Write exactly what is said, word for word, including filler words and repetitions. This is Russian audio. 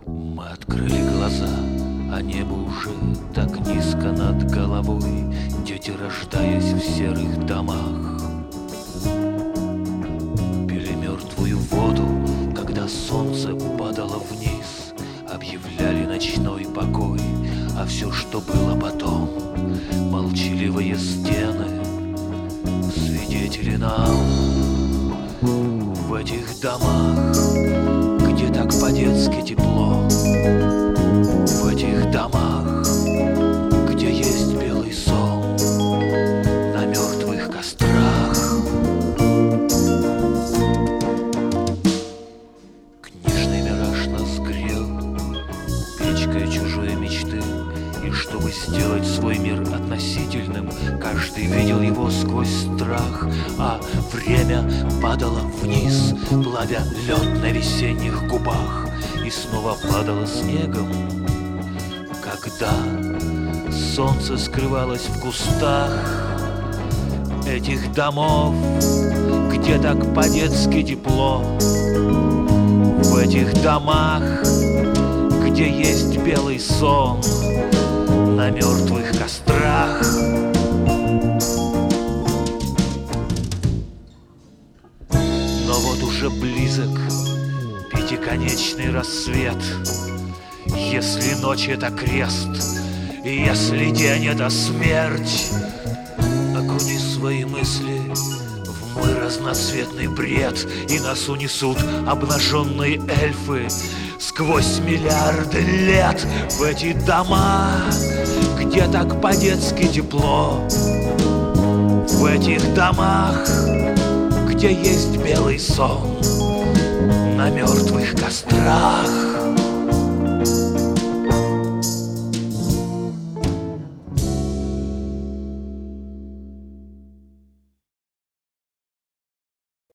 Мы открыли глаза, а небо уже так низко над головой. Дети, рождаясь в серых домах, пили мертвую воду, когда солнце падало вниз. Объявляли ночной покой, а все, что было потом, молчаливые стены, свидетели нам. В этих домах, где так по-детски тепло, в этих домах, где есть белый сон на мертвых кострах. Книжный мираж нас грел печкой чужой мечты, и чтобы сделать свой мир относительным, каждый видел его сквозь страх. А время падало вниз, плавя лед на весенних губах, и снова падало снегом, когда солнце скрывалось в кустах этих домов, где так по-детски тепло, в этих домах, где есть белый сон на мертвых кострах. Но вот уже близок пятиконечный рассвет. Если ночь — это крест, и если день — это смерть, окуни свои мысли в мой разноцветный бред, и нас унесут обнаженные эльфы сквозь миллиарды лет в эти дома, где так по-детски тепло, в этих домах, где есть белый сон на мертвых кострах.